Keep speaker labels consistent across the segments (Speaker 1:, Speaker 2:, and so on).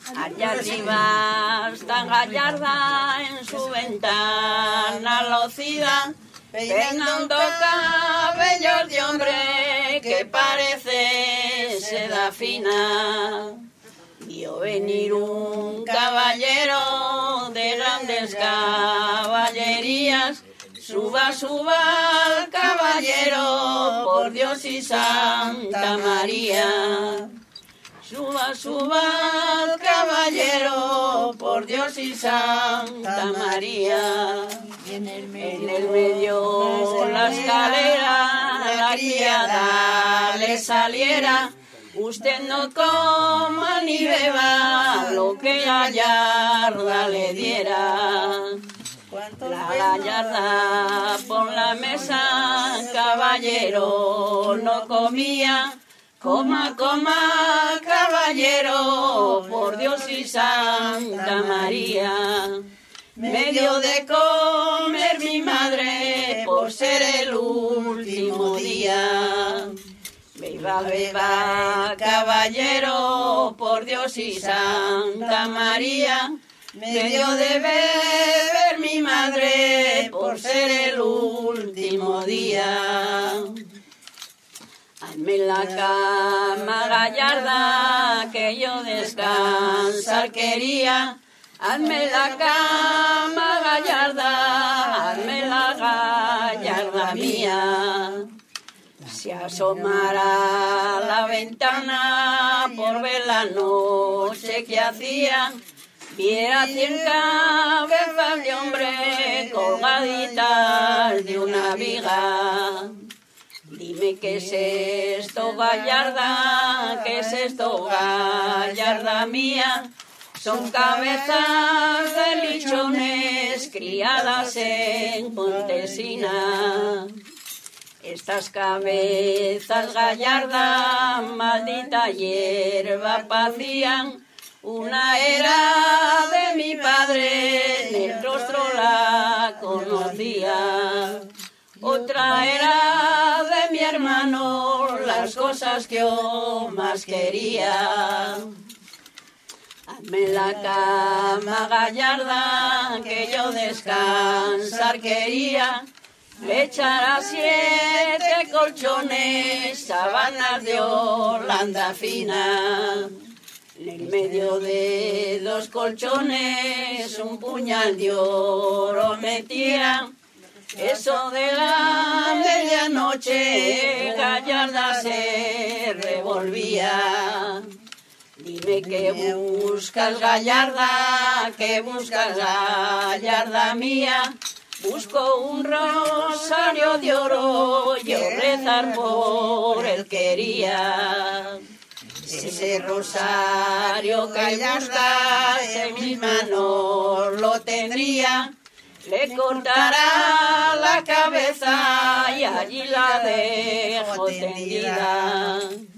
Speaker 1: Allá arriba está Gallarda en su ventana locida, peinando cabellos de hombre que parece seda fina. Vio venir un caballero de grandes caballerías. Suba, suba al caballero, por Dios y Santa María. Suba, suba al caballero, por Dios y Santa María. En el medio la escalera, la criada le saliera. Usted no coma ni beba lo que Gallarda le diera. La Gallarda por la mesa, caballero no comía. Coma, coma, caballero, por Dios y Santa María. Me dio de comer mi madre por ser el último día. Beba, beba, caballero, por Dios y Santa María. Me dio de beber mi madre por ser el último día. Hazme la cama, Gallarda, que yo descansar quería. Hazme la cama, Gallarda, hazme la Gallarda mía. Se asomara a la ventana por ver la noche que hacía. Viera 100 cabezas de hombre colgaditas de una viga. Dime qué es esto, Gallarda, qué es esto, Gallarda mía. Son cabezas de lichones criadas en Pontesina. Estas cabezas, Gallarda, maldita hierba pacían. Una era de mi padre, en el rostro la conocía. Otra era de mi hermano, las cosas que yo más quería. Hazme la cama, Gallarda, que yo descansar quería. Le echará 7 colchones, sábanas de Holanda fina. En el medio de 2 colchones un puñal de oro metía. Eso de la medianoche Gallarda se revolvía. Dime qué buscas, Gallarda, qué buscas, Gallarda mía. Busco un rosario de oro, yo rezar por él quería. Ese rosario que buscas en mis manos lo tendría. Le cortará la cabeza y allí la dejo tendida.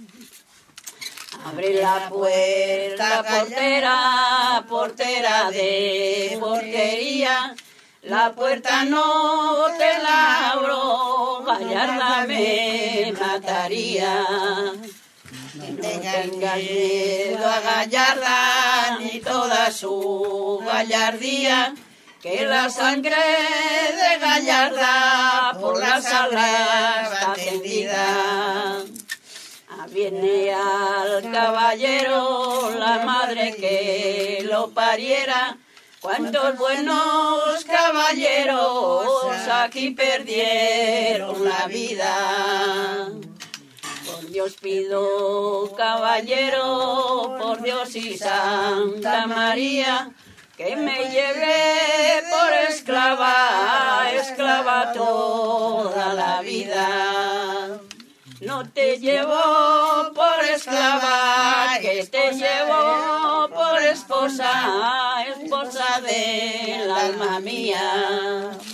Speaker 1: Abre la puerta, portera, portera de portería. La puerta no te la abro, Gallarda me mataría. No tengas miedo a Gallarda ni toda su gallardía, que la sangre de Gallarda por las alas está tendida. Viene al caballero la madre que lo pariera. Cuántos buenos caballeros aquí perdieron la vida. Por Dios pido, caballero, por Dios y Santa María, que me lleve por esclava, esclava toda la vida. No te llevo por esclava, que te llevo por esposa, esposa del alma mía.